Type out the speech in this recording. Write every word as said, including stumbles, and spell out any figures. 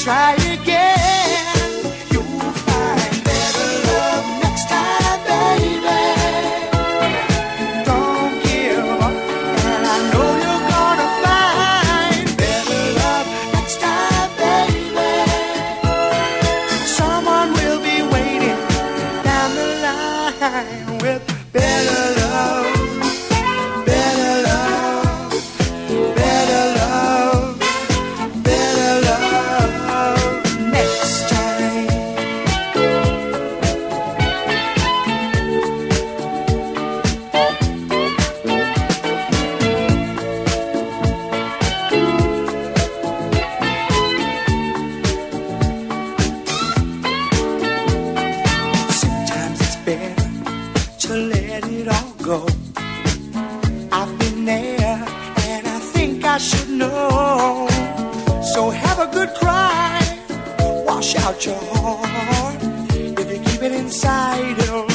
try again. You'll find better love next time, baby. Don't give up, and I know you're gonna find better love next time, baby. Someone will be waiting down the line with better love, better love, better love, better love next time. Sometimes it's better to let it all go. I've been there and I think I should know. So have a good cry, wash out your heart. If you keep it inside, it'll